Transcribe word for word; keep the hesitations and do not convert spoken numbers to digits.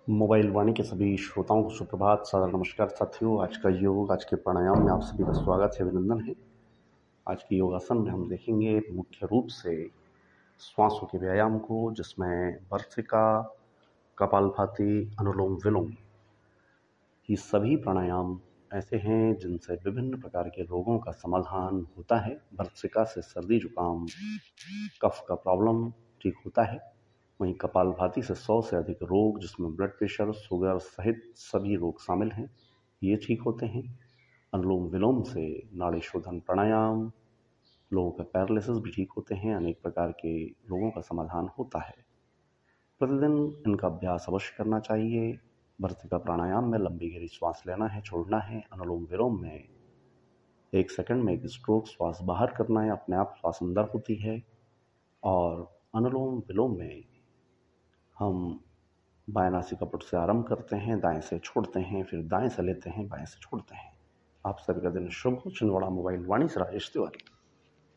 Mobile वाणी के सभी श्रोताओं को सुप्रभात, सादर नमस्कार साथियों। आज का योग, आज के प्राणायाम में आप सभी का स्वागत है, अभिनंदन है। आज के योगासन में हम देखेंगे मुख्य रूप से श्वासों के व्यायाम को, जिसमें भर्त्सिका, कपालभाति, अनुलोम विलोम ये सभी प्राणायाम ऐसे हैं जिनसे विभिन्न प्रकार के रोगों का समाधान होता है। भर्त्सिका से सर्दी जुकाम, कफ का प्रॉब्लम ठीक होता है। वहीं कपालभाति से सौ से अधिक रोग, जिसमें ब्लड प्रेशर, शुगर सहित सभी रोग शामिल हैं, ये ठीक होते हैं। अनुलोम विलोम से नाड़ी शोधन प्राणायाम, लोगों का पैरालिसिस भी ठीक होते हैं। अनेक प्रकार के रोगों का समाधान होता है। प्रतिदिन इनका अभ्यास अवश्य करना चाहिए। भर्त्सिका प्राणायाम में लंबी गहरी श्वास लेना है, छोड़ना है। अनुलोम विलोम में एक सेकंड में एक स्ट्रोक श्वास बाहर करना है, अपने आप श्वास अंदर होती है। और अनुलोम विलोम में हम बाएं नासिकापुट से आरंभ करते हैं, दाएं से छोड़ते हैं, फिर दाएं से लेते हैं, बाएं से छोड़ते हैं। आप सभी का दिन शुभ हो। छिंदवाड़ा मोबाइल वाणी से राजेश तिवारी।